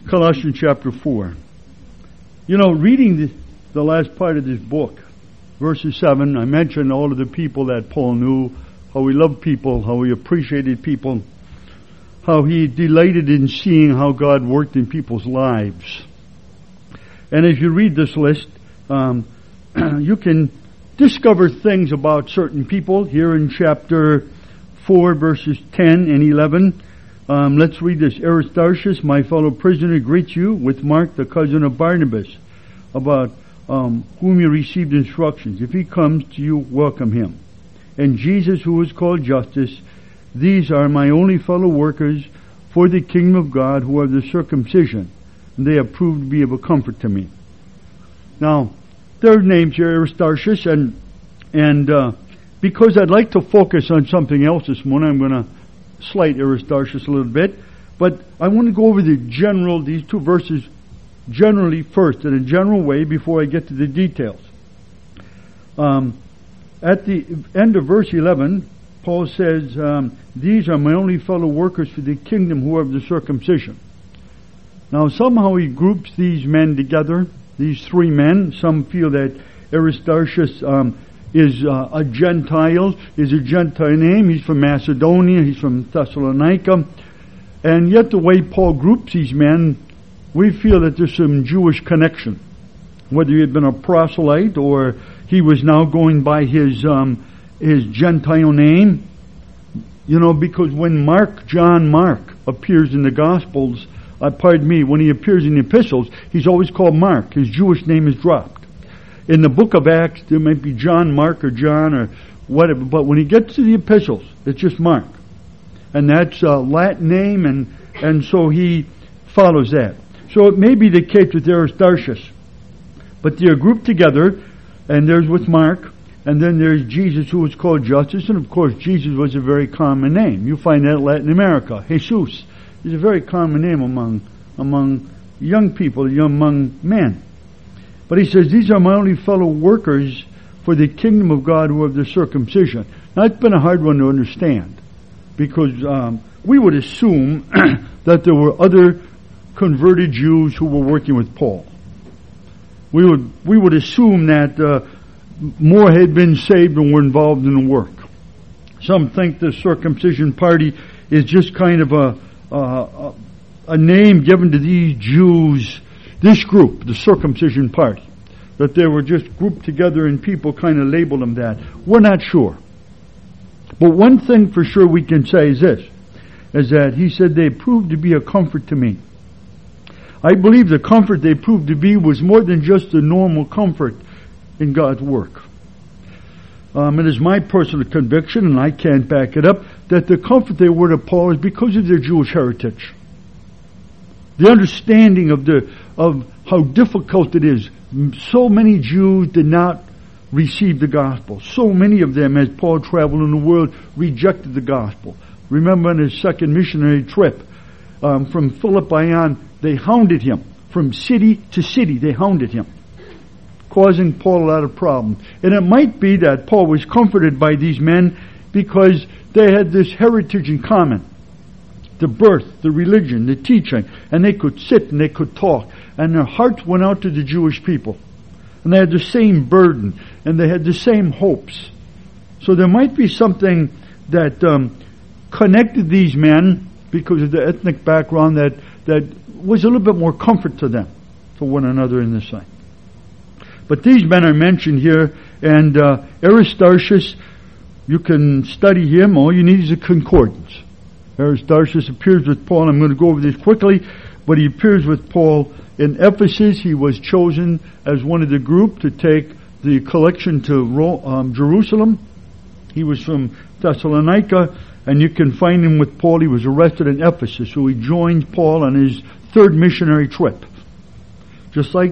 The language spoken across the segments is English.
Colossians chapter 4. You know, reading the last part of this book, verses 7, I mentioned all of the people that Paul knew, how he loved people, how he appreciated people, how he delighted in seeing how God worked in people's lives. And as you read this list, you can discover things about certain people here in chapter 4, verses 10 and 11. Let's read this. Aristarchus, my fellow prisoner, greets you with Mark, the cousin of Barnabas, about whom you received instructions. If he comes to you, welcome him. And Jesus, who is called Justus, these are my only fellow workers for the kingdom of God, who are the circumcision, and they have proved to be of a comfort to me. Now, their names here, Aristarchus, and because I'd like to focus on something else this morning, I'm going to slight Aristarchus a little bit, but I want to go over these two verses generally first, in a general way, before I get to the details. At the end of verse 11, Paul says, these are my only fellow workers for the kingdom who are of the circumcision. Now somehow he groups these men together, these three men. Some feel that Aristarchus is a Gentile name. He's from Macedonia, he's from Thessalonica. And yet the way Paul groups these men, we feel that there's some Jewish connection. Whether he had been a proselyte or he was now going by his Gentile name. You know, because when John Mark appears in the Gospels, when he appears in the epistles, he's always called Mark. His Jewish name is dropped. In the book of Acts, there might be John Mark or John or whatever, but when he gets to the epistles, it's just Mark. And that's a Latin name, and so he follows that. So it may be the case with Aristarchus. But they're grouped together, and there's with Mark, and then there's Jesus, who was called Justus, and of course Jesus was a very common name. You find that in Latin America. Jesus is a very common name among young people, among men. But he says, these are my only fellow workers for the kingdom of God who are of the circumcision. Now it's been a hard one to understand, because we would assume that there were other converted Jews who were working with Paul. We would assume that more had been saved and were involved in the work. Some think the circumcision party is just kind of a name given to these Jews, this group, the circumcision party, that they were just grouped together and people kind of labeled them that. We're not sure. But one thing for sure we can say is this, is that he said they proved to be a comfort to me. I believe the comfort they proved to be was more than just a normal comfort in God's work. It is my personal conviction, and I can't back it up, that the comfort they were to Paul is because of their Jewish heritage. The understanding of how difficult it is. So many Jews did not receive the gospel. So many of them, as Paul traveled in the world, rejected the gospel. Remember on his second missionary trip, from Philippi on, they hounded him. From city to city, they hounded him, causing Paul a lot of problems. And it might be that Paul was comforted by these men because they had this heritage in common. The birth, the religion, the teaching. And they could sit and they could talk. And their hearts went out to the Jewish people. And they had the same burden. And they had the same hopes. So there might be something that connected these men because of the ethnic background that was a little bit more comfort to them, to one another in this thing. But these men are mentioned here, and Aristarchus, you can study him. All you need is a concordance. Aristarchus appears with Paul. I'm going to go over this quickly, but he appears with Paul in Ephesus. He was chosen as one of the group to take the collection to Jerusalem. He was from Thessalonica, and you can find him with Paul. He was arrested in Ephesus, so he joined Paul on his third missionary trip. Just like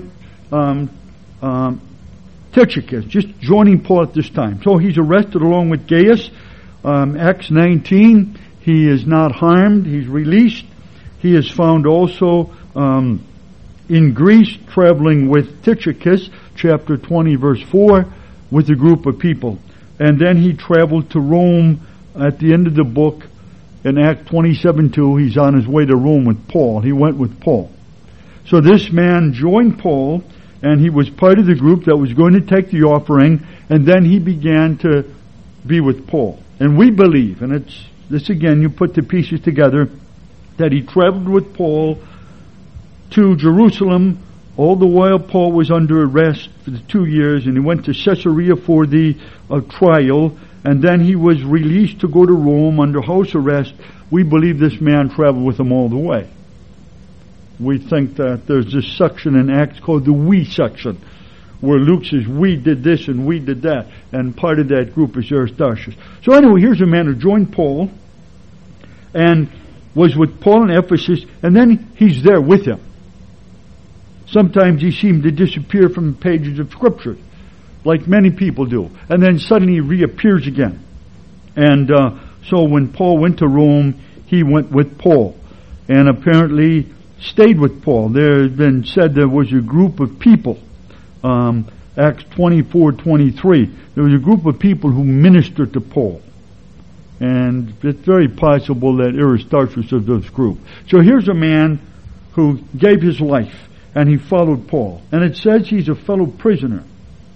Tychicus, just joining Paul at this time. So he's arrested along with Gaius. Acts 19, he is not harmed. He's released. He is found also in Greece, traveling with Tychicus, chapter 20, verse 4, with a group of people. And then he traveled to Rome at the end of the book. In Acts 27:2, he's on his way to Rome with Paul. He went with Paul. So this man joined Paul, and he was part of the group that was going to take the offering, and then he began to be with Paul. And we believe, and it's this again, you put the pieces together, that he traveled with Paul to Jerusalem all the while Paul was under arrest for the 2 years, and he went to Caesarea for the trial, and then he was released to go to Rome under house arrest. We believe this man traveled with him all the way. We think that there's this section in Acts called the we section, where Luke says, we did this and we did that, and part of that group is Aristarchus. So anyway, here's a man who joined Paul, and was with Paul in Ephesus, and then he's there with him. Sometimes he seemed to disappear from the pages of Scripture, like many people do, and then suddenly he reappears again. And so when Paul went to Rome, he went with Paul, and apparently stayed with Paul. There has been said there was a group of people, Acts 24:23. There was a group of people who ministered to Paul. And it's very possible that Aristarchus was this group. So here's a man who gave his life, and he followed Paul. And it says he's a fellow prisoner.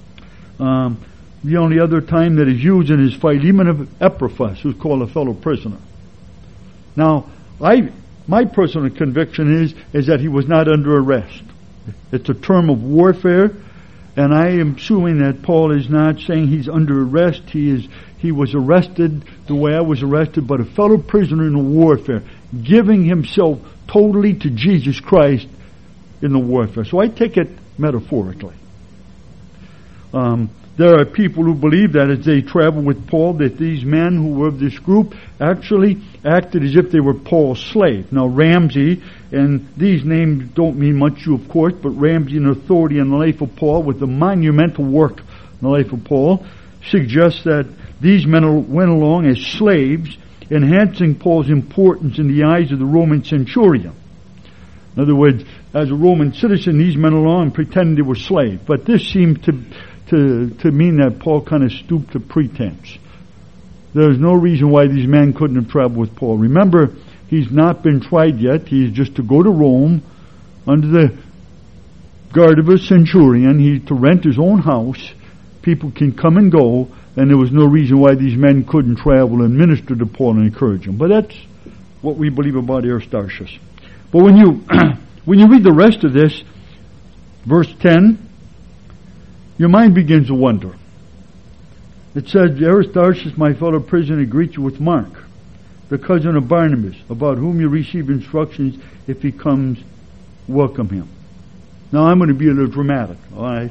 The only other time that is used in is Philemon of Epaphras, who's called a fellow prisoner. Now, my personal conviction is that he was not under arrest. It's a term of warfare, and I am assuming that Paul is not saying he's under arrest. He was arrested the way I was arrested, but a fellow prisoner in the warfare, giving himself totally to Jesus Christ in the warfare. So I take it metaphorically. There are people who believe that as they travel with Paul, that these men who were of this group actually acted as if they were Paul's slave. Now Ramsey, and these names don't mean much to you, of course, but Ramsey, an authority in the life of Paul with a monumental work in the life of Paul, suggests that these men went along as slaves, enhancing Paul's importance in the eyes of the Roman centurion. In other words, as a Roman citizen, these men along pretended they were slaves. But this seemed to mean that Paul kind of stooped to pretense. There's no reason why these men couldn't have traveled with Paul. Remember, he's not been tried yet. He's just to go to Rome under the guard of a centurion. He's to rent his own house. People can come and go, and there was no reason why these men couldn't travel and minister to Paul and encourage him. But that's what we believe about Aristarchus. But when you read the rest of this, verse 10, your mind begins to wonder. It says, Aristarchus, my fellow prisoner, greets you with Mark, the cousin of Barnabas, about whom you receive instructions. If he comes, welcome him. Now I'm going to be a little dramatic, all right?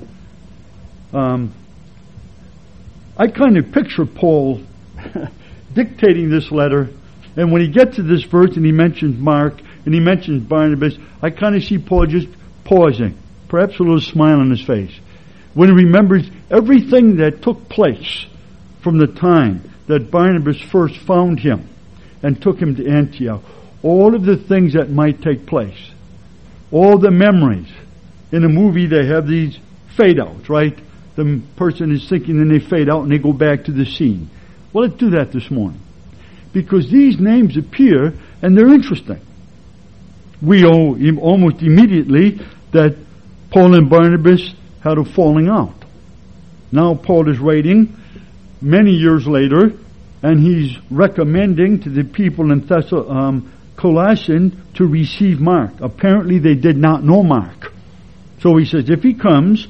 I kind of picture Paul dictating this letter, and when he gets to this verse and he mentions Mark and he mentions Barnabas, I kind of see Paul just pausing, perhaps a little smile on his face, when he remembers everything that took place from the time that Barnabas first found him and took him to Antioch. All of the things that might take place. All the memories. In a movie they have these fade-outs, right? The person is thinking and they fade out and they go back to the scene. Well, let's do that this morning. Because these names appear and they're interesting. We know almost immediately that Paul and Barnabas had a falling out. Now Paul is writing many years later, and he's recommending to the people in Colossians to receive Mark. Apparently they did not know Mark. So he says, if he comes,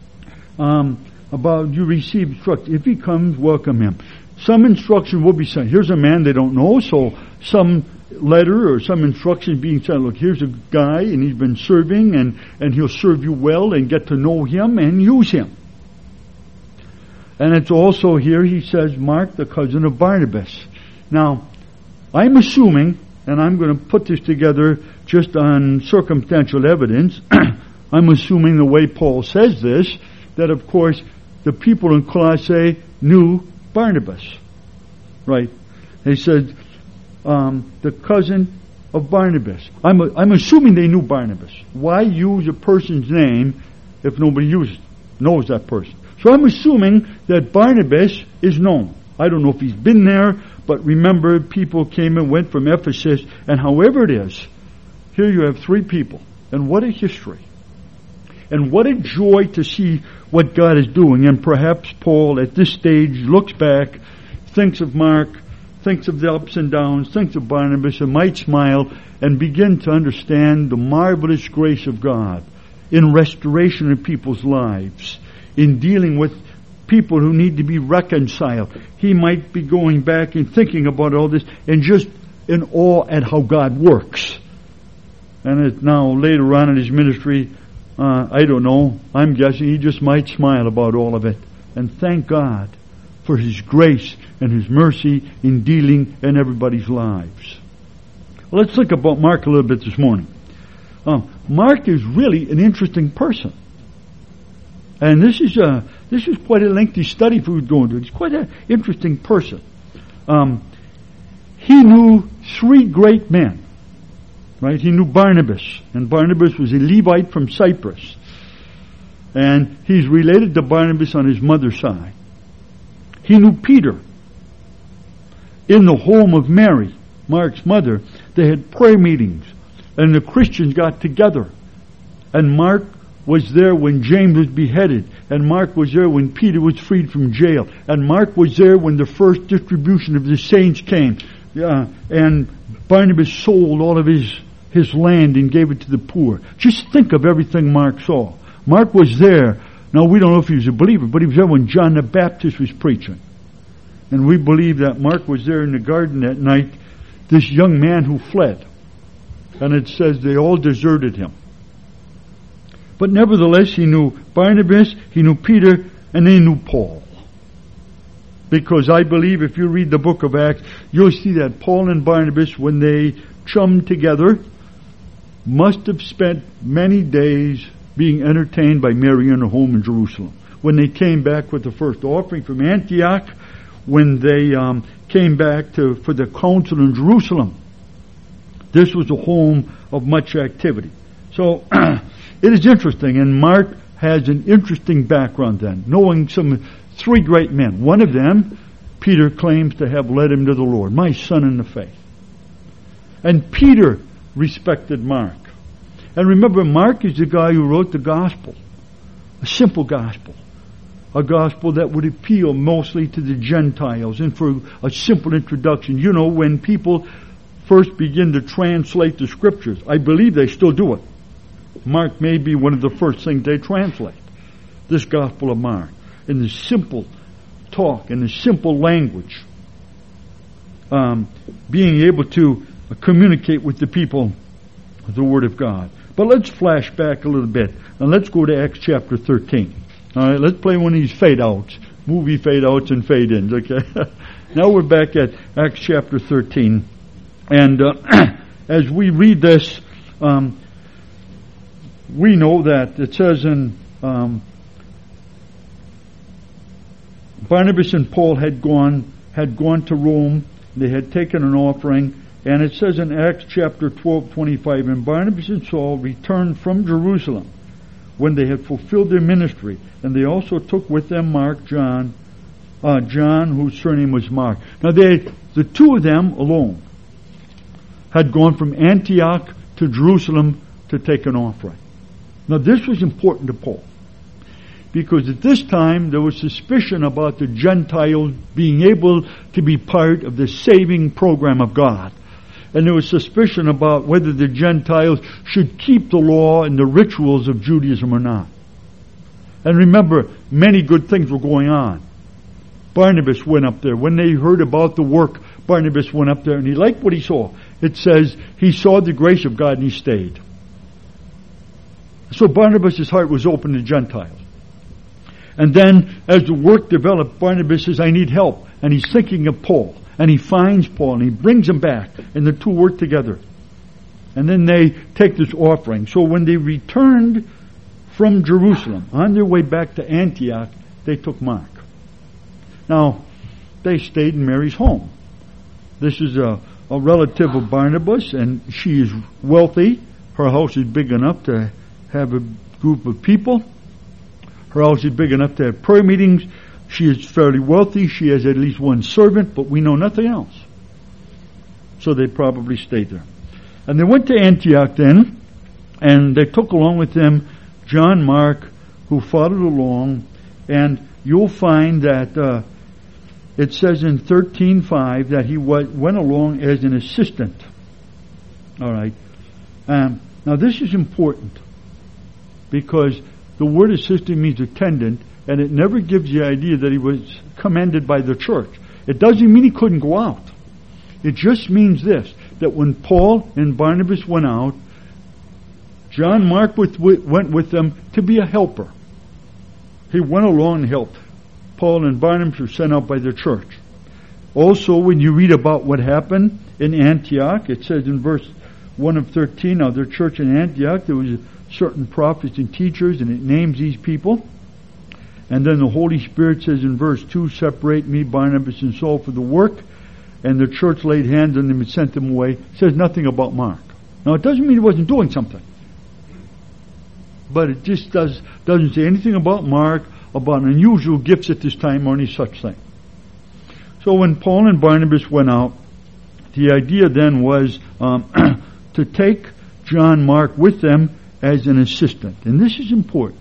about you receive instruction. If he comes, welcome him. Some instruction will be sent. Here's a man they don't know, so some letter or some instruction being sent. Look, here's a guy, and he's been serving, and he'll serve you well, and get to know him and use him. And it's also here, he says, Mark, the cousin of Barnabas. Now, I'm assuming, and I'm going to put this together just on circumstantial evidence, I'm assuming the way Paul says this, that of course the people in Colossae knew Barnabas. Right? He said, the cousin of Barnabas. I'm assuming they knew Barnabas. Why use a person's name if nobody knows that person? So I'm assuming that Barnabas is known. I don't know if he's been there, but remember, people came and went from Ephesus, and however it is, here you have three people And what a history. And what a joy to see what God is doing. And perhaps Paul at this stage looks back, thinks of Mark, thinks of the ups and downs, thinks of Barnabas, and might smile and begin to understand the marvelous grace of God in restoration of people's lives, in dealing with people who need to be reconciled. He might be going back and thinking about all this and just in awe at how God works. And now later on in his ministry, I don't know, I'm guessing he just might smile about all of it and thank God for his grace and his mercy in dealing in everybody's lives. Well, let's think about Mark a little bit this morning. Mark is really an interesting person. And this is quite a lengthy study for who's going to. He's quite an interesting person. He knew three great men. Right? He knew Barnabas. And Barnabas was a Levite from Cyprus. And he's related to Barnabas on his mother's side. He knew Peter. In the home of Mary, Mark's mother, they had prayer meetings. And the Christians got together. And Mark was there when James was beheaded. And Mark was there when Peter was freed from jail. And Mark was there when the first distribution of the saints came. And Barnabas sold all of his land and gave it to the poor. Just think of everything Mark saw. Mark was there. Now, we don't know if he was a believer, but he was there when John the Baptist was preaching. And we believe that Mark was there in the garden that night, this young man who fled. And it says they all deserted him. But nevertheless, he knew Barnabas, he knew Peter, and he knew Paul. Because I believe if you read the book of Acts, you'll see that Paul and Barnabas, when they chummed together, must have spent many days being entertained by Mary in her home in Jerusalem. When they came back with the first offering from Antioch, when they came back for the council in Jerusalem, this was a home of much activity. So it is interesting, and Mark has an interesting background then, knowing three great men. One of them, Peter, claims to have led him to the Lord, my son in the faith. And Peter respected Mark. And remember, Mark is the guy who wrote the gospel, a simple gospel, a gospel that would appeal mostly to the Gentiles. And for a simple introduction, you know, when people first begin to translate the scriptures, I believe they still do it. Mark may be one of the first things they translate, this gospel of Mark, in the simple talk, in the simple language, being able to communicate with the people the Word of God. But let's flash back a little bit, and let's go to Acts chapter 13. All right, let's play one of these fade-outs, movie fade-outs and fade-ins, okay? Now we're back at Acts chapter 13, and as we read this, we know that it says in Barnabas and Paul had gone to Rome. They had taken an offering, and it says in Acts chapter 12:25, and Barnabas and Saul returned from Jerusalem when they had fulfilled their ministry, and they also took with them John, whose surname was Mark. Now the two of them alone had gone from Antioch to Jerusalem to take an offering. Now this was important to Paul, because at this time there was suspicion about the Gentiles being able to be part of the saving program of God. And there was suspicion about whether the Gentiles should keep the law and the rituals of Judaism or not. And remember, many good things were going on. Barnabas went up there. When they heard about the work, Barnabas went up there and he liked what he saw. It says he saw the grace of God and he stayed. So Barnabas' heart was open to Gentiles. And then as the work developed, Barnabas says, I need help. And he's thinking of Paul. And he finds Paul and he brings him back. And the two work together. And then they take this offering. So when they returned from Jerusalem, on their way back to Antioch, they took Mark. Now, they stayed in Mary's home. This is a relative of Barnabas, and she is wealthy. Her house is big enough to have a group of people. Her house is big enough to have prayer meetings. She is fairly wealthy. She has at least one servant, but we know nothing else. So they probably stayed there. And they went to Antioch then, And they took along with them John Mark, who followed along, and you'll find that it says in 13:5 that he went along as an assistant. All right. Now this is important because the word assistant means attendant, and it never gives the idea that he was commended by the church. It doesn't mean he couldn't go out. It just means this, that when Paul and Barnabas went out, John Mark went with them to be a helper. He went along and helped. Paul and Barnabas were sent out by the church. Also, when you read about what happened in Antioch, it says in verse 1 of 13, now their church in Antioch, there was certain prophets and teachers, and it names these people. And then the Holy Spirit says in verse 2, separate me, Barnabas and Saul, for the work. And the church laid hands on them and sent them away. It says nothing about Mark. Now it doesn't mean he wasn't doing something. But it just doesn't say anything about Mark, about unusual gifts at this time or any such thing. So when Paul and Barnabas went out, the idea then was to take John Mark with them as an assistant. And this is important.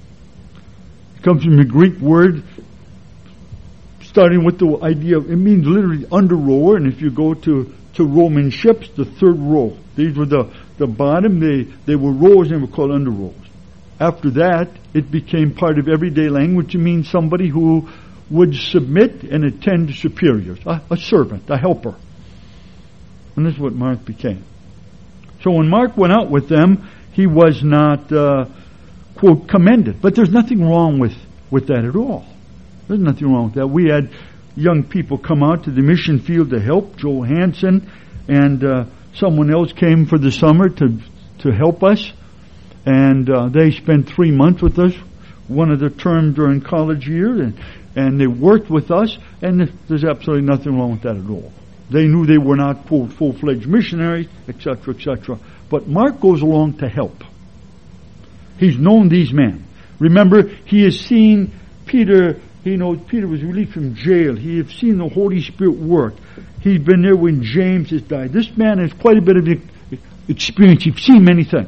It comes from the Greek word starting with the idea of, it means literally under rower, and if you go to Roman ships, the third row. These were the bottom, they were rowers and were called under rowers. After that, it became part of everyday language to mean somebody who would submit and attend to superiors, a servant, a helper. And this is what Mark became. So when Mark went out with them, he was not, quote, commended. But there's nothing wrong with that at all. There's nothing wrong with that. We had young people come out to the mission field to help, Joel Hansen, and someone else came for the summer to help us. And they spent 3 months with us, one of the term during college year, and they worked with us, and there's absolutely nothing wrong with that at all. They knew they were not, quote, full-fledged missionaries, etc., etc. But Mark goes along to help. He's known these men. Remember, he has seen Peter. He knows Peter was released from jail. He has seen the Holy Spirit work. He's been there when James has died. This man has quite a bit of experience. He's seen many things.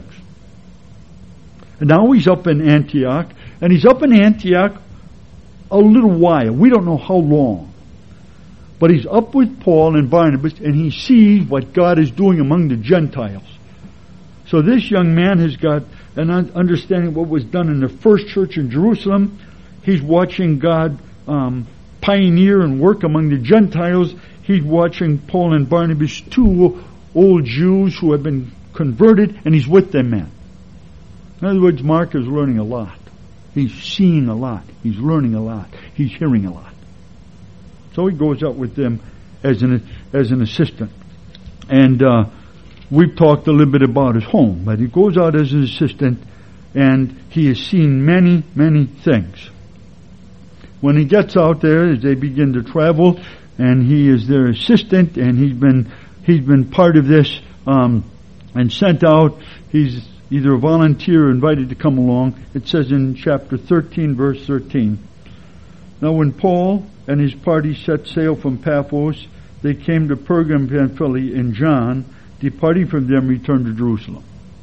And now he's up in Antioch. And he's up in Antioch a little while. We don't know how long. But he's up with Paul and Barnabas, and he sees what God is doing among the Gentiles. So this young man has got an understanding of what was done in the first church in Jerusalem. He's watching God pioneer and work among the Gentiles. He's watching Paul and Barnabas, two old Jews who have been converted, and he's with them, man. In other words, Mark is learning a lot. He's seeing a lot. He's learning a lot. He's hearing a lot. So he goes out with them as an assistant. And we've talked a little bit about his home, but he goes out as an assistant, and he has seen many, many things. When he gets out there, as they begin to travel, and he is their assistant, and he's been part of this and sent out. He's either a volunteer or invited to come along. It says in chapter 13, verse 13. Now when Paul and his party set sail from Paphos, they came to Perga, Pamphylia, and John, departing from them, returned to Jerusalem.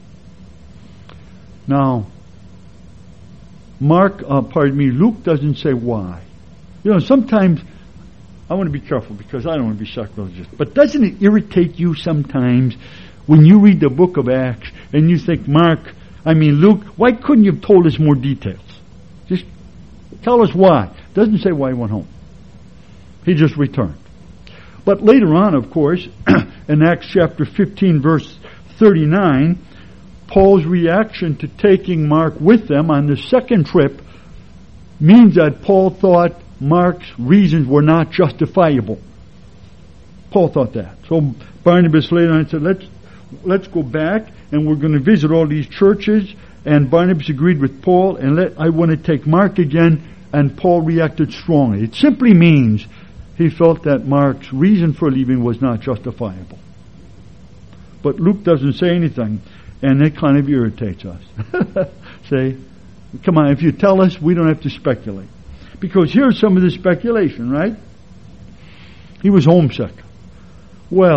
Now, Luke doesn't say why. You know, sometimes, I want to be careful because I don't want to be sacrilegious, but doesn't it irritate you sometimes when you read the book of Acts and you think, Luke, why couldn't you have told us more details? Just tell us why. Doesn't say why he went home. He just returned. But later on, of course, in Acts chapter 15, verse 39, Paul's reaction to taking Mark with them on the second trip means that Paul thought Mark's reasons were not justifiable. Paul thought that. So Barnabas later on said, let's go back and we're going to visit all these churches. And Barnabas agreed with Paul, and I want to take Mark again. And Paul reacted strongly. It simply means he felt that Mark's reason for leaving was not justifiable. But Luke doesn't say anything, and it kind of irritates us. Say, come on, if you tell us, we don't have to speculate. Because here's some of the speculation, right? He was homesick. Well,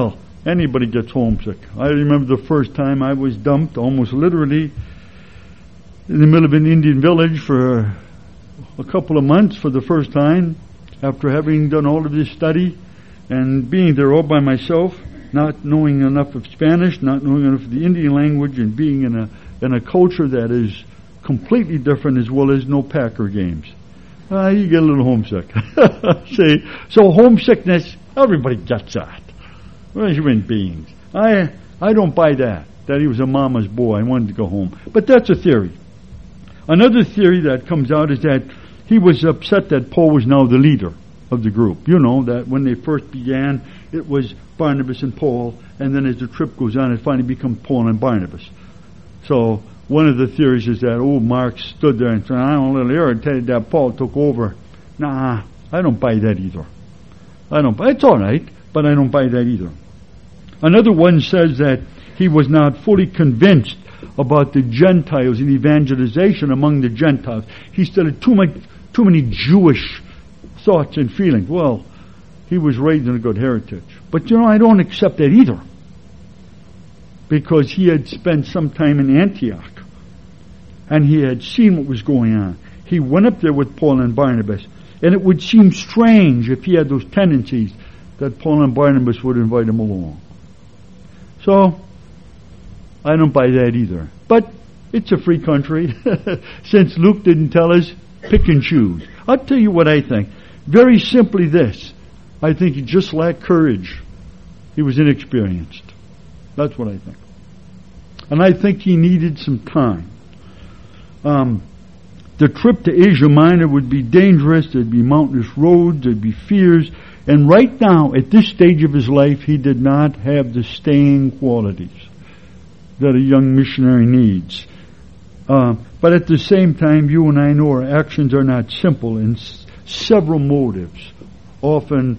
Anybody gets homesick. I remember the first time I was dumped, almost literally, in the middle of an Indian village for a couple of months for the first time, after having done all of this study and being there all by myself, not knowing enough of Spanish, not knowing enough of the Indian language, and being in a culture that is completely different, as well as no Packer games. You get a little homesick. See, so homesickness, everybody gets that. We're human beings. I don't buy that he was a mama's boy. I wanted to go home. But that's a theory. Another theory that comes out is that he was upset that Paul was now the leader of the group. You know, that when they first began, it was Barnabas and Paul, and then as the trip goes on, it finally becomes Paul and Barnabas. So one of the theories is that, Mark stood there and said, I'm a little irritated that Paul took over. Nah, I don't buy that either. It's all right, but I don't buy that either. Another one says that he was not fully convinced about the Gentiles and evangelization among the Gentiles. He still had too many Jewish thoughts and feelings. Well, he was raised in a good heritage. But I don't accept that either. Because he had spent some time in Antioch. And he had seen what was going on. He went up there with Paul and Barnabas. And it would seem strange if he had those tendencies that Paul and Barnabas would invite him along. So, I don't buy that either. But it's a free country. Since Luke didn't tell us, pick and choose. I'll tell you what I think. Very simply this. I think he just lacked courage. He was inexperienced. That's what I think. And I think he needed some time. The trip to Asia Minor would be dangerous. There'd be mountainous roads. There'd be fears. And right now, at this stage of his life, he did not have the staying qualities that a young missionary needs. But at the same time, you and I know our actions are not simple, and several motives often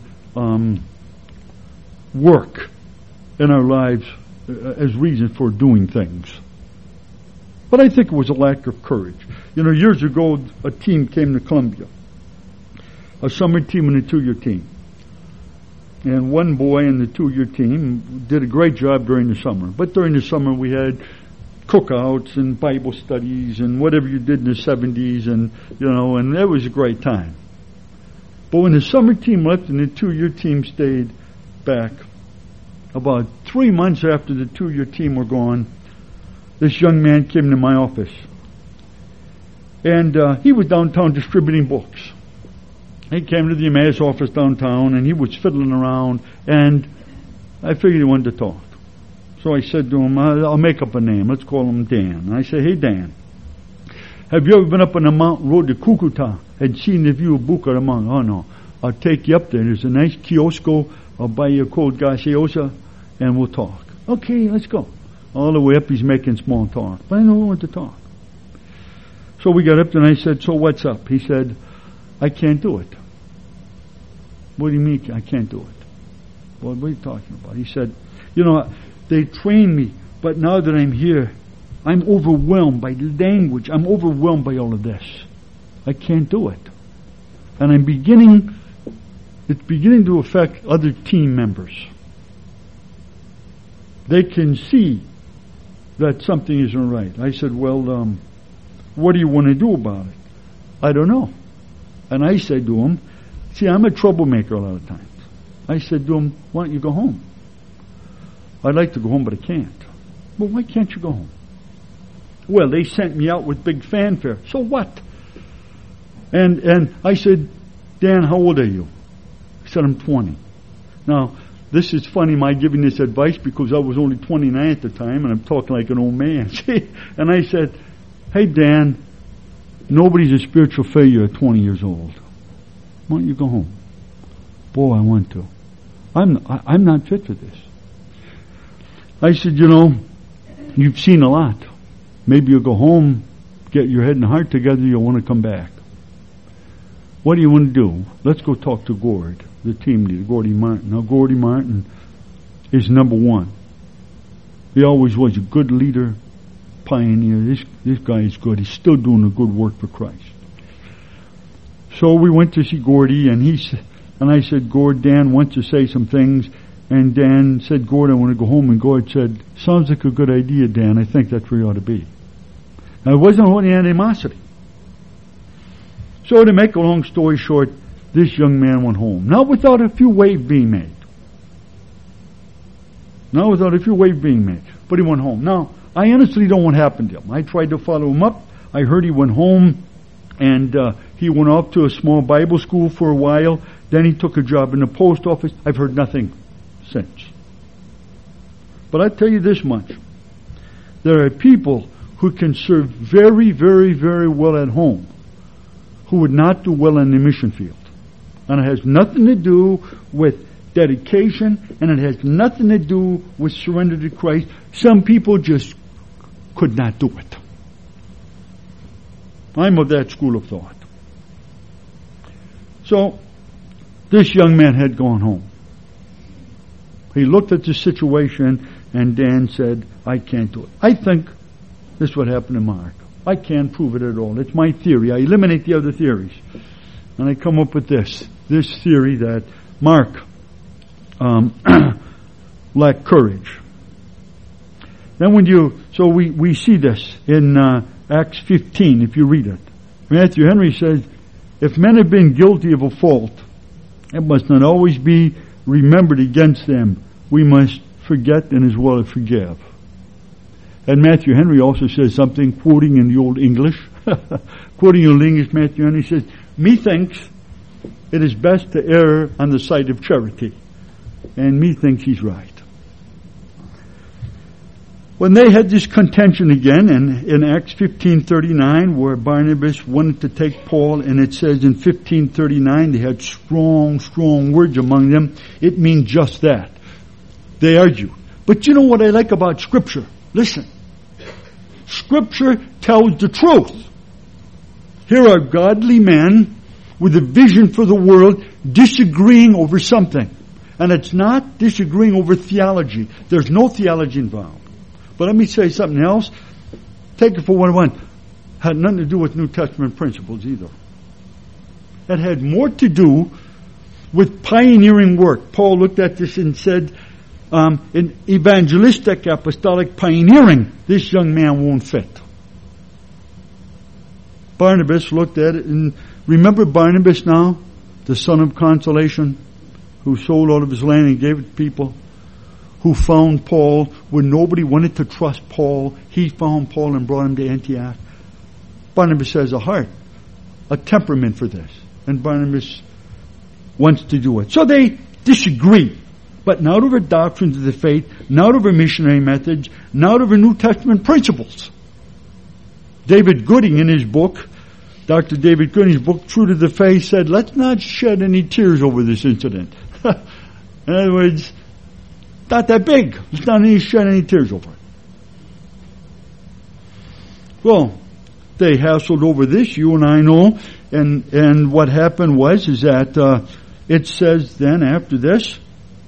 work in our lives as reason for doing things. But I think it was a lack of courage. Years ago, a team came to Columbia, a summer team and a 2-year team. And one boy in the 2-year team did a great job during the summer. But during the summer we had cookouts and Bible studies and whatever you did in the 70s, and and it was a great time. But when the summer team left and the 2-year team stayed back, about 3 months after the 2-year team were gone, this young man came to my office. And he was downtown distributing books. He came to the Emmaus office downtown, and he was fiddling around, and I figured he wanted to talk. So I said to him, I'll make up a name. Let's call him Dan. And I said, hey, Dan, have you ever been up on the mountain road to Cucuta and seen the view of Buca de Monte? Oh, no. I'll take you up there. There's a nice kiosco. I'll buy you a cold gaseosa, and we'll talk. Okay, let's go. All the way up, he's making small talk. But I know we want to talk. So we got up there, and I said, so what's up? He said, I can't do it. What do you mean I can't do it? What are you talking about? He said, they trained me, but now that I'm here, I'm overwhelmed by language. I'm overwhelmed by all of this. I can't do it. And it's beginning to affect other team members. They can see that something isn't right. I said, well, what do you want to do about it? I don't know. And I said to him, see, I'm a troublemaker a lot of times. I said to him, why don't you go home? I'd like to go home, but I can't. Well, why can't you go home? Well, they sent me out with big fanfare. So what? And I said, Dan, how old are you? He said, I'm 20. Now, this is funny, my giving this advice, because I was only 29 at the time, and I'm talking like an old man. See? And I said, hey, Dan, nobody's a spiritual failure at 20 years old. Why don't you go home? Boy, I want to. I'm not fit for this. I said, you've seen a lot. Maybe you'll go home, get your head and heart together, you'll want to come back. What do you want to do? Let's go talk to Gord, the team leader, Gordy Martin. Now, Gordy Martin is number one. He always was a good leader, pioneer. This guy is good. He's still doing a good work for Christ. So we went to see Gordy, and I said, Gord, Dan wants to say some things, And Dan said, Gord, I want to go home. And Gord said, sounds like a good idea, Dan. I think that's where you ought to be. Now, it wasn't only animosity. So to make a long story short, this young man went home. Not without a few waves being made. Not without a few waves being made. But he went home. Now, I honestly don't know what happened to him. I tried to follow him up. I heard he went home and he went off to a small Bible school for a while. Then he took a job in the post office. I've heard nothing since. But I tell you this much. There are people who can serve very, very, very well at home who would not do well in the mission field. And it has nothing to do with dedication, and it has nothing to do with surrender to Christ. Some people just could not do it. I'm of that school of thought. So, this young man had gone home. He looked at the situation, and Dan said, I can't do it. I think this is what happened to Mark. I can't prove it at all. It's my theory. I eliminate the other theories. And I come up with this theory that Mark lacked courage. Then we see this in Acts 15, if you read it. Matthew Henry says, if men have been guilty of a fault, it must not always be remembered against them. We must forget and as well as forgive. And Matthew Henry also says something, quoting in the Old English, Matthew Henry says, methinks it is best to err on the side of charity. And methinks he's right. When they had this contention again, and in Acts 15:39, where Barnabas wanted to take Paul, and it says in 15:39 they had strong words among them, it means just that. They argued. But you know what I like about Scripture? Listen. Scripture tells the truth. Here are godly men with a vision for the world disagreeing over something. And it's not disagreeing over theology. There's no theology involved. But let me say something else. Take it for what I want. Had nothing to do with New Testament principles either. It had more to do with pioneering work. Paul looked at this and said, in evangelistic apostolic pioneering, this young man won't fit. Barnabas looked at it, and remember Barnabas now? The son of consolation, who sold all of his land and gave it to people, who found Paul when nobody wanted to trust Paul. He found Paul and brought him to Antioch. Barnabas has a heart, a temperament for this, and Barnabas wants to do it. So they disagree, but not over doctrines of the faith, not over missionary methods, not over New Testament principles. David Gooding in his book, Dr. David Gooding's book, True to the Faith, said, let's not shed any tears over this incident. In other words, not that big. Let's not shed any tears over it. Well, they hassled over this, you and I know, and what happened is that it says then after this,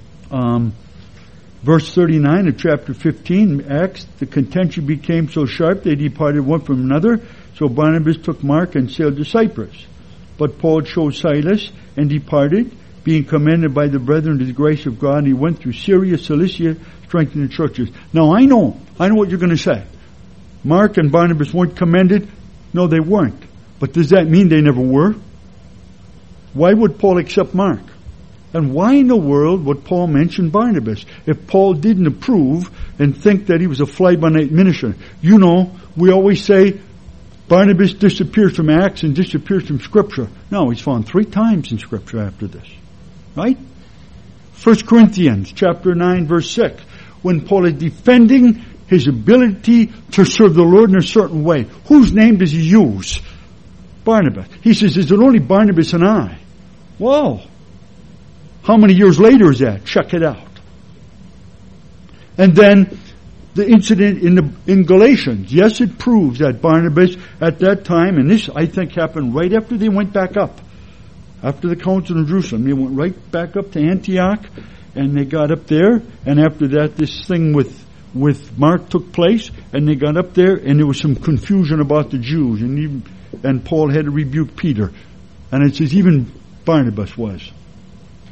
verse 39 of chapter 15, Acts, the contention became so sharp they departed one from another. So Barnabas took Mark and sailed to Cyprus. But Paul chose Silas and departed, being commended by the brethren to the grace of God. And he went through Syria, Cilicia, strengthening the churches. Now I know what you're going to say. Mark and Barnabas weren't commended. No, they weren't. But does that mean they never were? Why would Paul accept Mark? And why in the world would Paul mention Barnabas if Paul didn't approve and think that he was a fly-by-night minister? You know, we always say Barnabas disappears from Acts and disappears from Scripture. No, he's found 3 times in Scripture after this. Right? 1 Corinthians chapter 9 verse 6. When Paul is defending his ability to serve the Lord in a certain way. Whose name does he use? Barnabas. He says, is it only Barnabas and I? Whoa. How many years later is that? Check it out. And then the incident in Galatians. Yes, it proves that Barnabas at that time, and this I think happened right after they went back up. After the council in Jerusalem, they went right back up to Antioch, and they got up there, and after that this thing with Mark took place, and they got up there, and there was some confusion about the Jews, and Paul had to rebuke Peter. And it says even Barnabas was.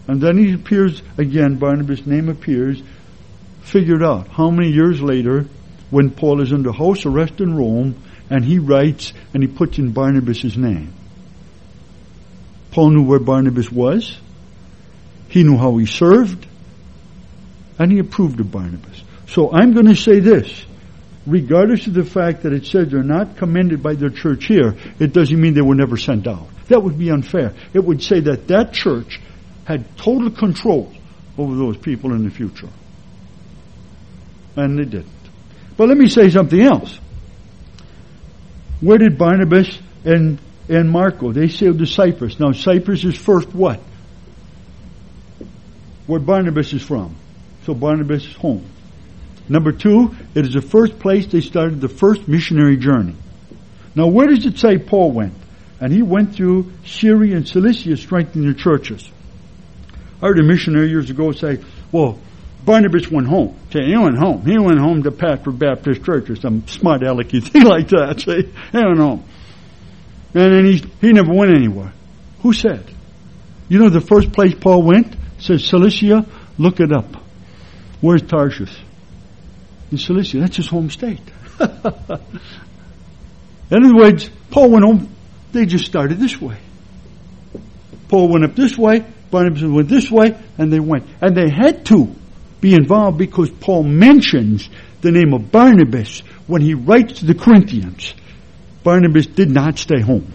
And then he appears again, Barnabas' name appears, figured out how many years later, when Paul is under house arrest in Rome, and he writes and he puts in Barnabas' name. Paul knew where Barnabas was. He knew how he served. And he approved of Barnabas. So I'm going to say this. Regardless of the fact that it says they're not commended by their church here, it doesn't mean they were never sent out. That would be unfair. It would say that that church had total control over those people in the future. And they didn't. But let me say something else. Where did Barnabas and Mark go? They sailed to Cyprus. Now Cyprus is first what? Where Barnabas is from. So Barnabas is home. Number 2, it is the first place they started the first missionary journey. Now where does it say Paul went? And he went through Syria and Cilicia strengthening the churches. I heard a missionary years ago say, well, Barnabas went home. Say, he went home. He went home to pastor Baptist church or some smart alecky thing like that. Say, he went home. And then he never went anywhere. Who said? You know the first place Paul went? It says Cilicia. Look it up. Where's Tarshish? In Cilicia. That's his home state. In other words, Paul went home. They just started this way. Paul went up this way. Barnabas went this way. And they went. And they had to be involved because Paul mentions the name of Barnabas when he writes to the Corinthians. Barnabas did not stay home.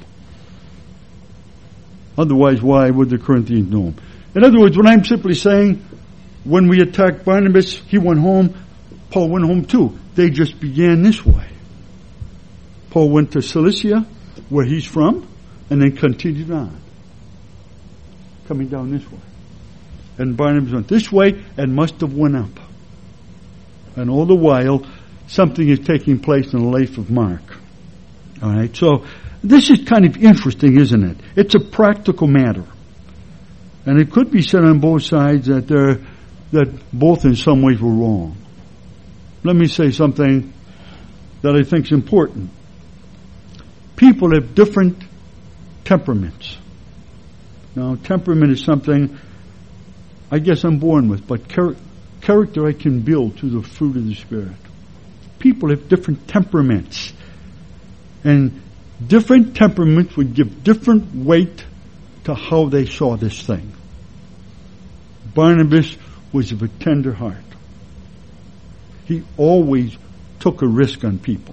Otherwise, why would the Corinthians know him? In other words, what I'm simply saying, when we attacked Barnabas, he went home. Paul went home too. They just began this way. Paul went to Cilicia, where he's from, and then continued on. Coming down this way. And Barnabas went this way and must have went up. And all the while, something is taking place in the life of Mark. All right, so this is kind of interesting, isn't it? It's a practical matter. And it could be said on both sides that both in some ways were wrong. Let me say something that I think is important. People have different temperaments. Now, temperament is something I guess I'm born with, but character I can build through the fruit of the Spirit. People have different temperaments. And different temperaments would give different weight to how they saw this thing. Barnabas was of a tender heart. He always took a risk on people.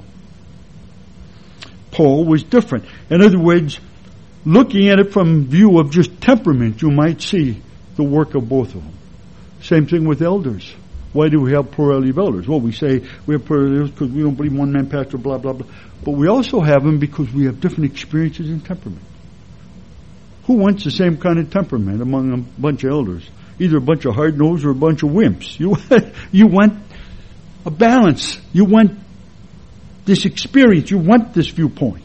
Paul was different. In other words, looking at it from view of just temperament, you might see the work of both of them. Same thing with elders. Why do we have plurality of elders? Well, we say we have plurality of elders because we don't believe one man pastor, blah, blah, blah. But we also have them because we have different experiences and temperament. Who wants the same kind of temperament among a bunch of elders? Either a bunch of hard-nosed or a bunch of wimps. You want a balance. You want this experience. You want this viewpoint.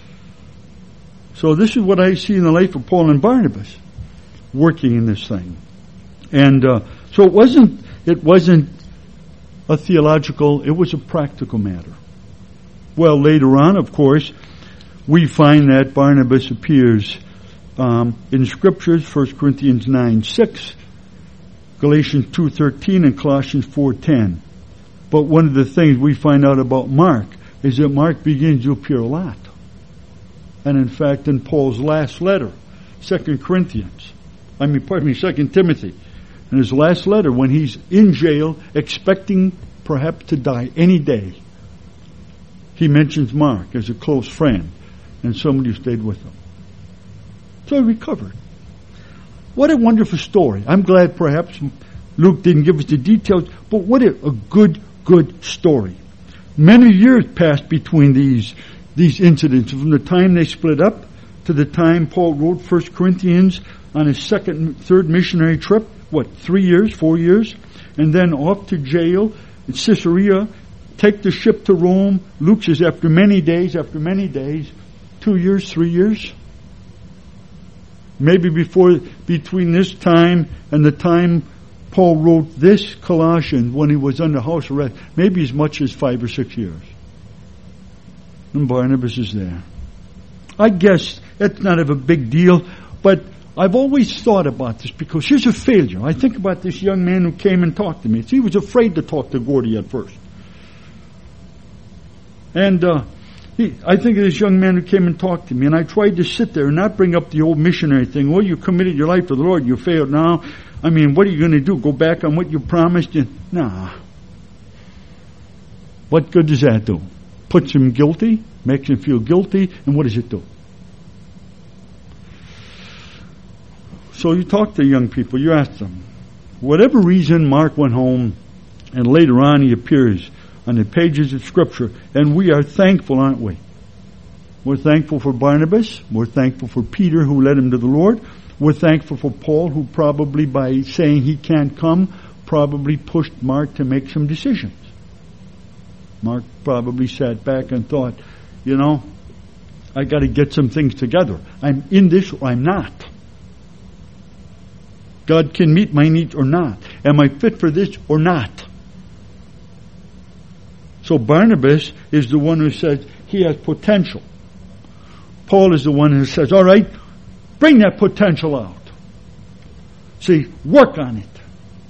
So this is what I see in the life of Paul and Barnabas working in this thing. And so it wasn't a theological, it was a practical matter. Well, later on, of course, we find that Barnabas appears in Scriptures, 1 Corinthians 9:6, Galatians 2:13, and Colossians 4:10. But one of the things we find out about Mark is that Mark begins to appear a lot. And in fact, in Paul's last letter, 2 Timothy, in his last letter, when he's in jail, expecting perhaps to die any day, he mentions Mark as a close friend and somebody who stayed with him. So he recovered. What a wonderful story. I'm glad perhaps Luke didn't give us the details, but what a good story. Many years passed between these incidents, from the time they split up to the time Paul wrote 1 Corinthians on his third missionary trip. 3 years, 4 years? And then off to jail in Caesarea, take the ship to Rome. Luke says after many days, 2 years, 3 years. Maybe between this time and the time Paul wrote this Colossians when he was under house arrest, maybe as much as 5 or 6 years. And Barnabas is there. I guess it's not of a big deal, but I've always thought about this because here's a failure. I think about this young man who came and talked to me. He was afraid to talk to Gordy at first. And I think of this young man who came and talked to me, and I tried to sit there and not bring up the old missionary thing. Well, you committed your life to the Lord. You failed now. I mean, what are you going to do? Go back on what you promised? Nah. What good does that do? Puts him guilty, makes him feel guilty, and what does it do? So you talk to young people, you ask them, whatever reason Mark went home, and later on he appears on the pages of Scripture, and we are thankful, aren't we? We're thankful for Barnabas. We're thankful for Peter, who led him to the Lord. We're thankful for Paul, who probably, by saying he can't come, probably pushed Mark to make some decisions. Mark probably sat back and thought, I got to get some things together. I'm in this or I'm not. God can meet my needs or not. Am I fit for this or not? So Barnabas is the one who says he has potential. Paul is the one who says, all right, bring that potential out. See, work on it.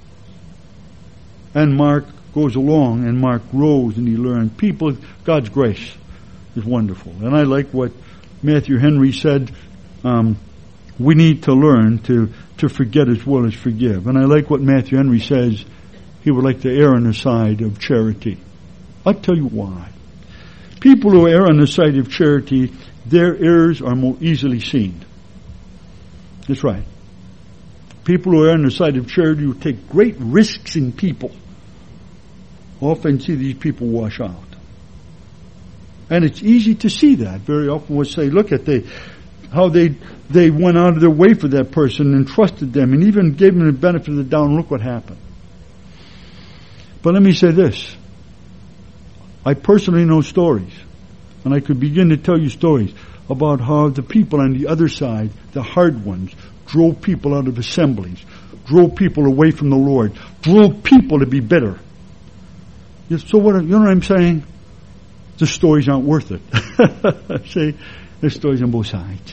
And Mark goes along, and Mark grows, and he learns. People, God's grace is wonderful. And I like what Matthew Henry said, we need to learn to forget as well as forgive. And I like what Matthew Henry says, he would like to err on the side of charity. I'll tell you why. People who err on the side of charity, their errors are more easily seen. That's right. People who err on the side of charity who take great risks in people often see these people wash out. And it's easy to see that. Very often we'll say, look at how they went out of their way for that person and trusted them and even gave them the benefit of the doubt, and look what happened. But let me say this. I personally know stories, and I could begin to tell you stories about how the people on the other side, the hard ones, drove people out of assemblies, drove people away from the Lord, drove people to be bitter. So you know what I'm saying? The stories aren't worth it. See, there's stories on both sides.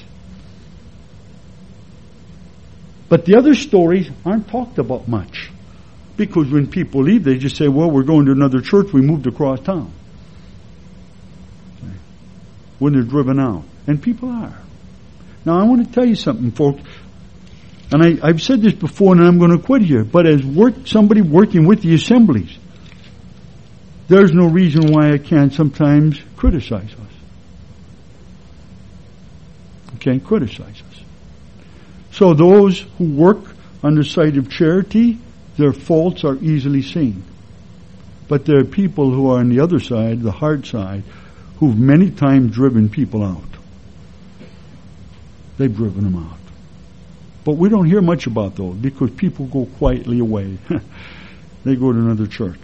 But the other stories aren't talked about much. Because when people leave, they just say, well, we're going to another church, we moved across town. When they're driven out. And people are. Now I want to tell you something, folks. And I've said this before, and I'm going to quit here. But as somebody working with the assemblies, there's no reason why I can't sometimes criticize us. I can't criticize us. So those who work on the side of charity, their faults are easily seen. But there are people who are on the other side, the hard side, who've many times driven people out. They've driven them out. But we don't hear much about those because people go quietly away. They go to another church.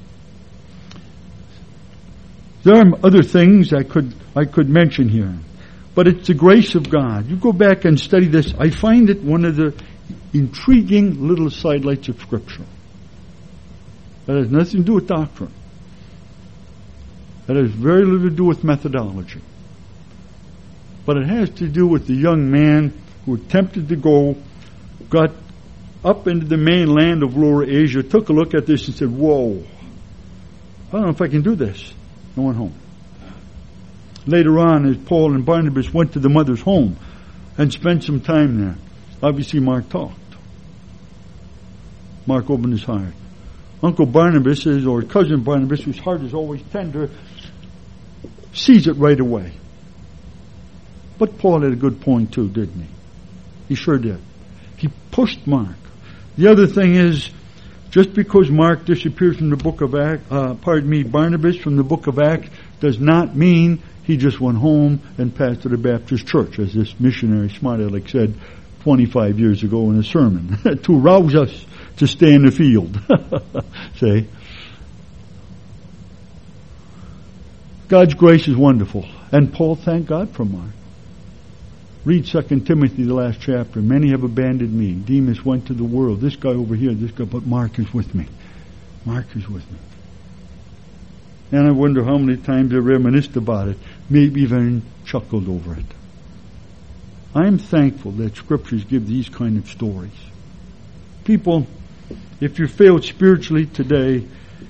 There are other things I could mention here. But it's the grace of God. You go back and study this. I find it one of the intriguing little sidelights of Scripture. That has nothing to do with doctrine. That has very little to do with methodology. But it has to do with the young man who attempted to go, got up into the mainland of Lower Asia, took a look at this and said, whoa, I don't know if I can do this. And went home. Later on, as Paul and Barnabas went to the mother's home and spent some time there, obviously Mark talked. Mark opened his heart. Uncle Barnabas, or cousin Barnabas, whose heart is always tender, sees it right away. But Paul had a good point too, didn't he? He sure did. He pushed Mark. The other thing is, just because Mark disappears from the book of Acts, Barnabas from the book of Acts, does not mean he just went home and pastored a Baptist church, as this missionary Smart Aleck said 25 years ago in a sermon, to rouse us to stay in the field. Say, God's grace is wonderful, and Paul thanked God for Mark. Read 2 Timothy, the last chapter. Many have abandoned me. Demas went to the world. This guy over here, this guy, but Mark is with me. Mark is with me. And I wonder how many times I reminisced about it. Maybe even chuckled over it. I'm thankful that Scriptures give these kind of stories. People, if you failed spiritually today,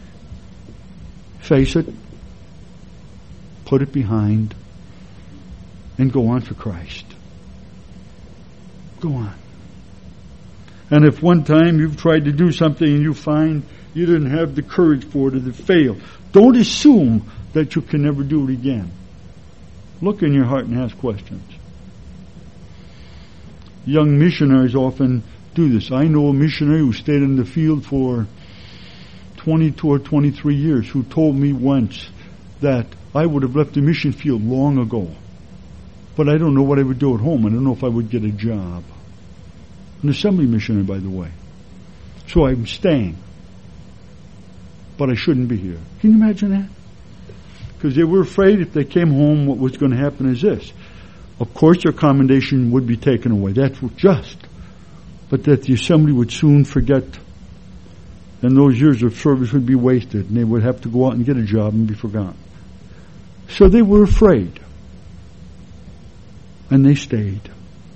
face it, put it behind, and go on for Christ. Go on. And if one time you've tried to do something and you find you didn't have the courage for it or it failed, don't assume that you can never do it again. Look in your heart and ask questions. Young missionaries often do this. I know a missionary who stayed in the field for 22 or 23 years who told me once that I would have left the mission field long ago, but I don't know what I would do at home. I don't know if I would get a job. An assembly missionary, by the way. So I'm staying. But I shouldn't be here. Can you imagine that? Because they were afraid if they came home, what was going to happen is this. Of course, their commendation would be taken away. That's just. But that the assembly would soon forget. And those years of service would be wasted. And they would have to go out and get a job and be forgotten. So they were afraid. And they stayed.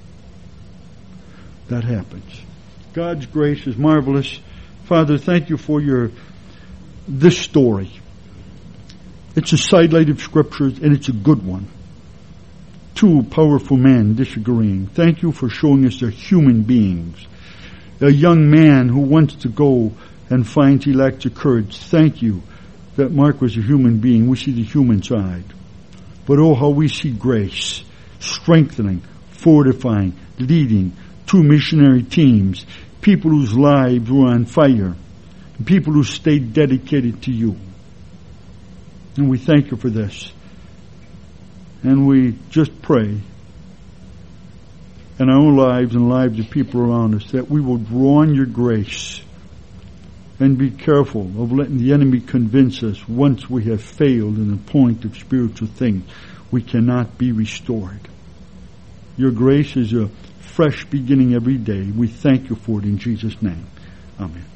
That happens. God's grace is marvelous. Father, thank you for this story. It's a sidelight of Scriptures, and it's a good one. Two powerful men disagreeing. Thank you for showing us they're human beings. A young man who wants to go and finds he lacks the courage. Thank you that Mark was a human being. We see the human side. But oh, how we see grace, strengthening, fortifying, leading, two missionary teams, people whose lives were on fire, and people who stayed dedicated to you. And we thank you for this. And we just pray in our own lives and lives of people around us that we will draw on your grace and be careful of letting the enemy convince us once we have failed in the point of spiritual things, we cannot be restored. Your grace is a fresh beginning every day. We thank you for it in Jesus' name. Amen.